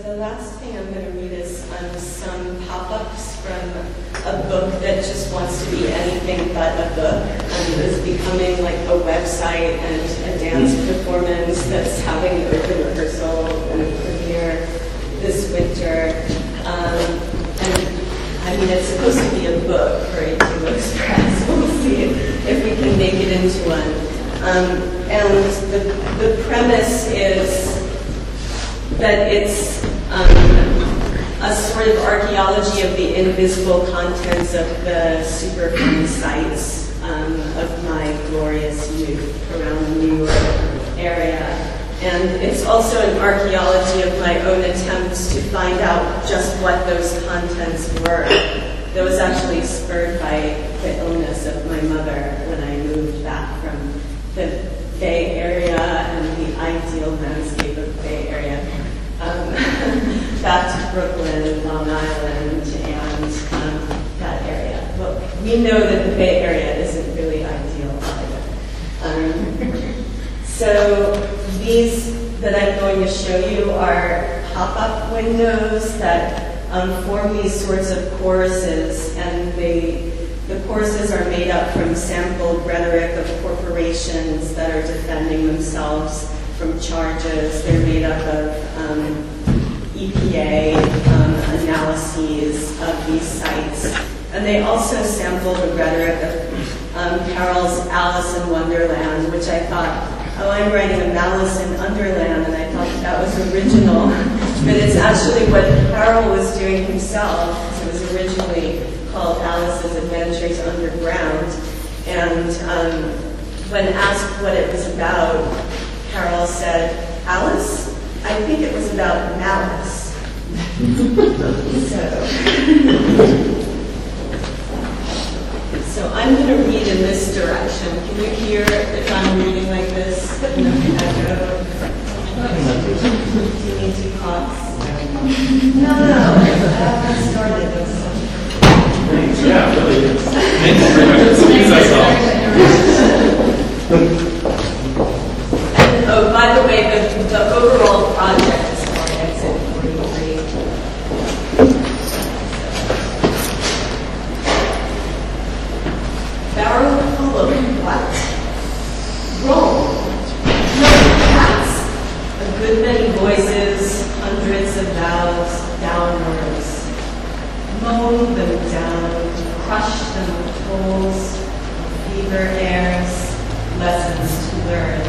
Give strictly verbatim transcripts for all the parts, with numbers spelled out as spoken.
the last thing I'm going to read is um, some pop-ups from a book that just wants to be anything but a book, and is becoming like a website and a dance performance that's having an open rehearsal and a premiere this winter. Um, and I mean, it's supposed to be a book for A two Express. We'll see if, if we can make it into one. Um, and the, the premise is that it's um, a sort of archaeology of the invisible contents of the Superfund sites um, of my glorious youth around the New York area. And it's also an archaeology of my own attempts to find out just what those contents were. That was actually spurred by the illness of my mother when I moved back from the Bay Area and the ideal landscape of the Bay Area um, back to Brooklyn, Long Island, and um, that area. Well, we know that the Bay Area isn't really ideal either. Um, so these that I'm going to show you are pop-up windows that um, form these sorts of choruses, and they The choruses are made up from sampled rhetoric of corporations that are defending themselves from charges. They're made up of um, E P A um, analyses of these sites. And they also sample the rhetoric of um, Carol's Alice in Wonderland, which I thought, oh, I'm writing a Malice in Underland, and I thought that was original. But it's actually what Carol was doing himself. It was originally called Alice's Adventures Underground. And um, when asked what it was about, Carol said, Alice? I think it was about malice. so, so I'm going to read in this direction. Can you hear if I'm reading like this? No echo. Do you need to pause? No, no. I haven't started this. Yeah, really. Thank you very much. Please, I saw. And, oh, by the way, the, the overall project is called Exit forty-three. Barrel full of what? Roll. No, cats. A good many voices, hundreds of valves, downwards. Mow them down, crush them with tolls, fever airs, lessons to learn.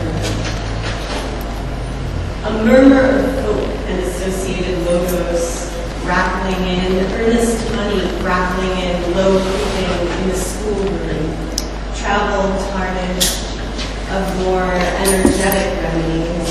A murmur of hope and associated logos, rattling in, earnest money rattling in, low creeping in the schoolroom, travel tarnished of more energetic remedies.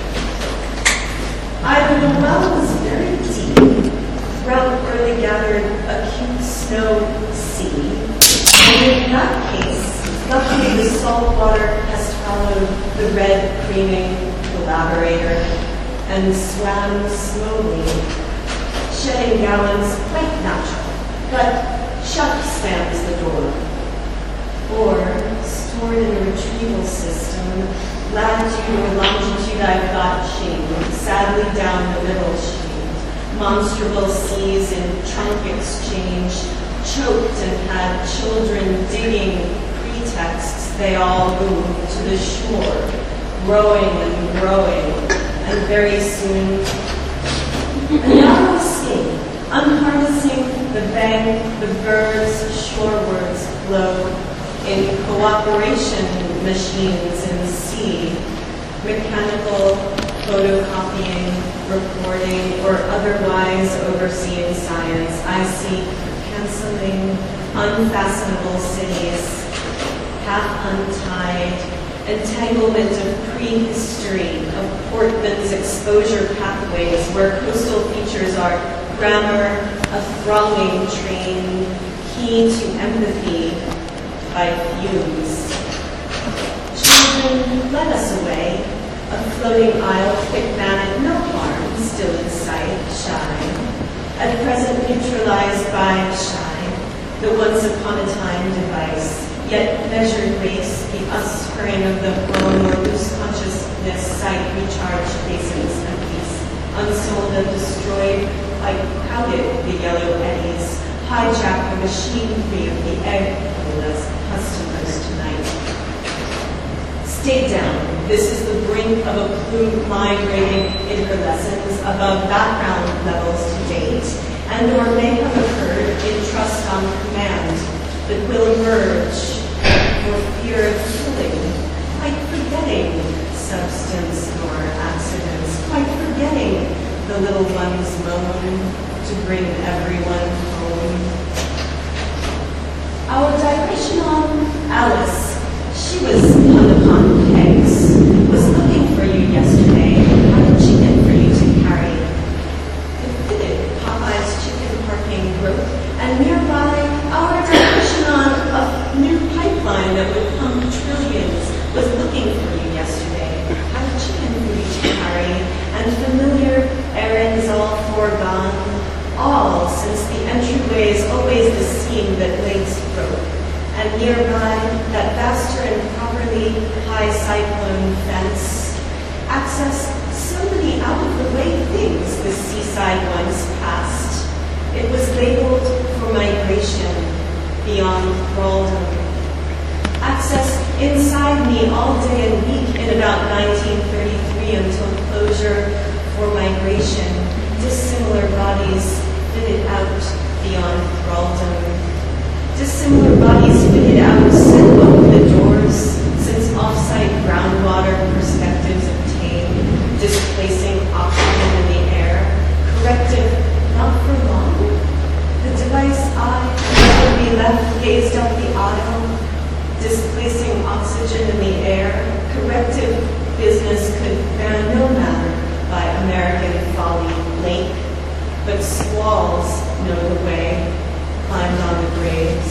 Either the well was very deep, throughout early gathered acute snow sea, and in that case, luckily the salt water has followed the red creaming collaborator and swam slowly, shedding gallons quite natural, but shut stands the door. Or, stored in a retrieval system, latitude or longitude I've got shamed, sadly down the middle sheet. Monstrable seas in trunk exchange, choked and had children digging pretexts, they all moved to the shore, growing and growing, and very soon, and now I see, unharnessing the bank, the birds shorewards blow, in cooperation machines in the sea, mechanical photocopying, reporting, or otherwise overseeing science, I see canceling unfastenable cities, half untied, entanglement of prehistory, of Portman's exposure pathways, where coastal features are grammar, a thronging train, key to empathy by fumes. Children, let us away. A floating isle, thick matted, no harm, still in sight, shine. At present neutralized by shine, the once upon a time device, yet measured race, the us-spring of the flown or loose consciousness, sight, recharged basins, and peace. unsold and destroyed by crowded the yellow eddies, hijack the machinery of the egg customers tonight. Stay down. This is the brink of a plume migrating interlessons above background levels to date, and or may have occurred in trust on command, that will emerge for fear of killing, quite forgetting substance nor accidents, quite forgetting the little one's moan to bring everyone home. Our digression on Alice. She was hung upon pegs, was looking for you yesterday, had a chicken for you to carry. It fitted Popeye's chicken parking growth, and nearby our digression on a new pipeline that would pump trillions was looking for you yesterday, had a chicken for you to carry, and familiar errands all foregone, all since the entryway is always the seam that links broke. And nearby, that vaster and properly high cyclone fence, access so many out-of-the-way things the seaside once passed. It was labeled for migration beyond thraldom. Access inside me all day and week in about nineteen thirty-three until closure for migration, dissimilar bodies fitted out beyond thraldom. Dissimilar bodies fitted out set open the doors, since off-site groundwater perspectives obtained, displacing oxygen in the air, corrective not for long. The device eye would be left gazed up the aisle, displacing oxygen in the air, corrective business could bear no matter by American folly lake, but squalls know the way, climbed on the graves.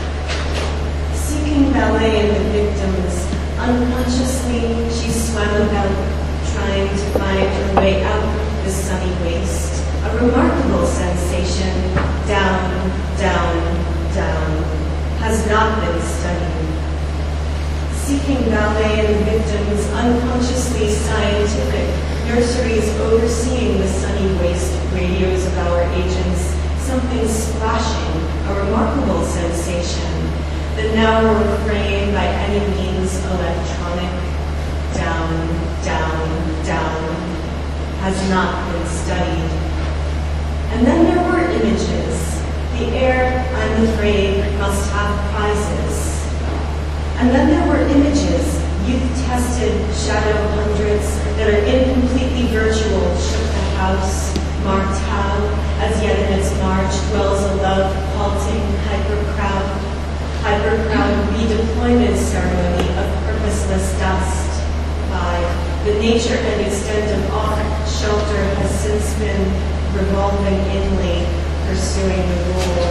Seeking ballet in the victims, unconsciously she swam about, trying to find her way out the sunny waste. A remarkable sensation, down, down, down, has not been studied. Seeking ballet in the victims, unconsciously scientific, nurseries overseeing the sunny waste, radios of our agents, something splashing, a remarkable sensation, that now were refrained by any means electronic, down, down, down, has not been studied. And then there were images. The air, I'm afraid, must have prizes. And then there were images, youth-tested shadow hundreds that are incompletely virtual, shook the house, marked how, as yet in its march, dwells a love halting hyper-crowd, hyper-crowd redeployment ceremony of purposeless dust. By the nature and extent of off-shelter has since been revolving inly, pursuing the rule.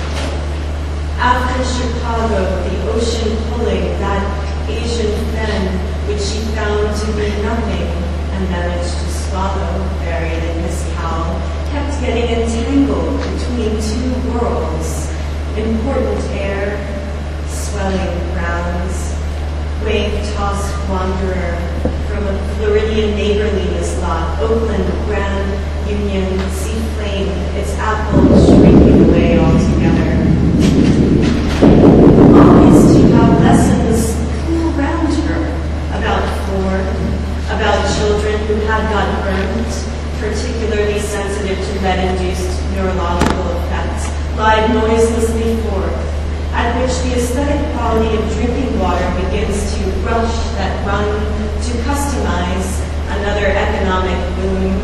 After Chicago, the ocean pulling that Asian fen, which she found to be nothing and managed to swallow, buried in his cowl, kept getting entangled between two worlds, important air, swelling grounds, wave-tossed wanderer from a Floridian neighborliness lot, Oakland, Grand Union, sea flame, its apples shrinking away altogether. Always to have lessons cool round her about Ford, about children who had got burned, particularly sensitive to lead-induced neurological effects, lied noiselessly forth, at which the aesthetic quality of drinking water begins to rush that run to customize another economic boom.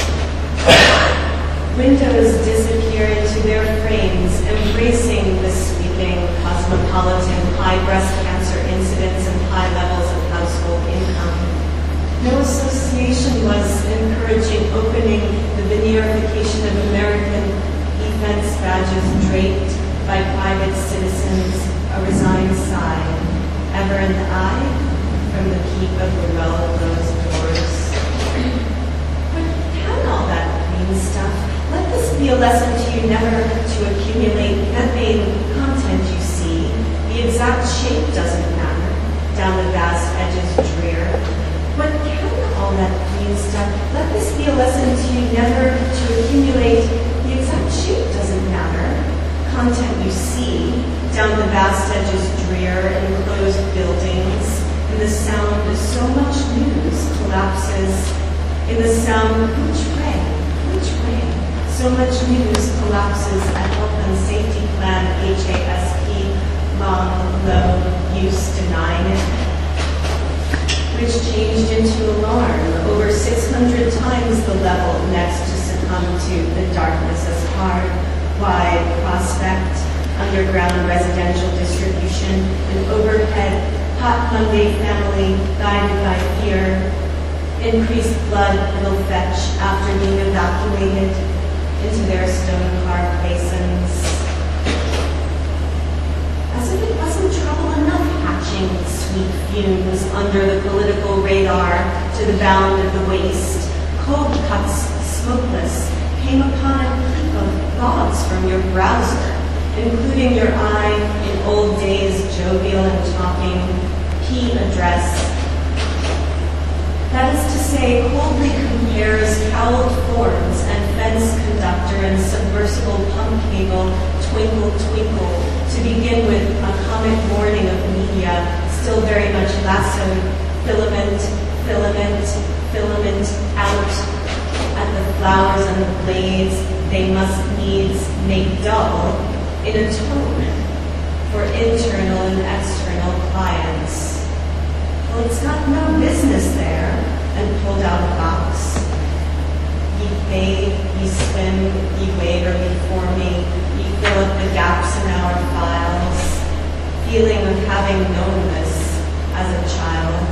Windows disappear into their frames, embracing the sweeping, cosmopolitan, high breast cancer incidence and high levels of household income. No association was encouraging opening the veneerification of American defense badges draped by private citizens, a resigned sigh, ever in the eye, from the peak of the well-closed doors. But can all that green stuff? Let this be a lesson to you never to accumulate methane content you see. The exact shape doesn't matter, down the vast edges drear. But can all that green step. Let this be a lesson to you never to accumulate. The exact shape doesn't matter. Content you see, down the vast edges drear, enclosed buildings. In the sound, so much news collapses. In the sound, which way, which way? So much news collapses at health and safety plan H A S P, long, low, use, denying it, which changed into alarm, over six hundred times the level next to succumb to the darkness as hard, wide prospect, underground residential distribution, and overhead hot Monday family guided by fear, increased blood will fetch after being evacuated into their stone-carved basins. As if it wasn't trouble enough hatching sweet fumes under the political radar to the bound of the waste, cold cuts, smokeless, came upon a heap of logs from your browser, including your eye in old days jovial and talking, P address. That is to say, coldly compares cowled forms and fence conductor and submersible pump cable, twinkle, twinkle, to begin with a comic morning of media, still very much lassoed, filament, filament, filament out at the flowers and the blades they must needs make dull in a tone for internal and external clients. Well, it's got no business there, and pulled out a box. Ye bathe, ye swim, ye waver before me, ye fill up the gaps in our files, feeling of having known this as a child.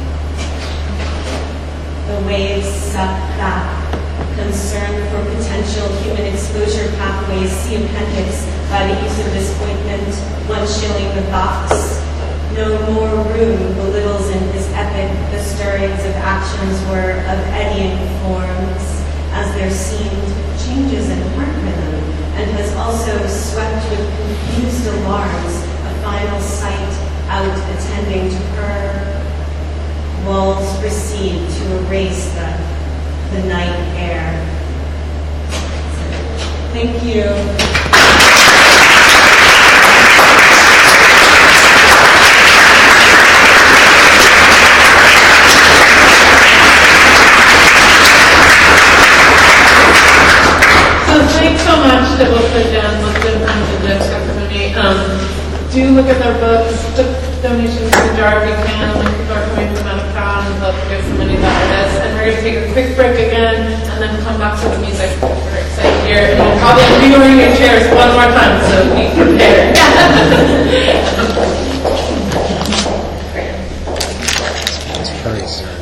The waves suck back, concern for potential human exposure pathways, see appendix by the use of disappointment, one shilling the box. No more room belittles in his epic, the stirrings of actions were of eddying forms, as there seemed changes in heart rhythm, and has also swept with confused alarms a final sight out attending to her. Walls recede to erase the, the night air. Thank you. That will put down most of them in the testimony. Um, do look at their books, put donations in the jar if you can. When people are coming from out of town, they'll give some money to artists. And we're going to take a quick break again and then come back to the music. We're excited here. And we'll probably be reorient your chairs one more time, so be prepared. It's very serious.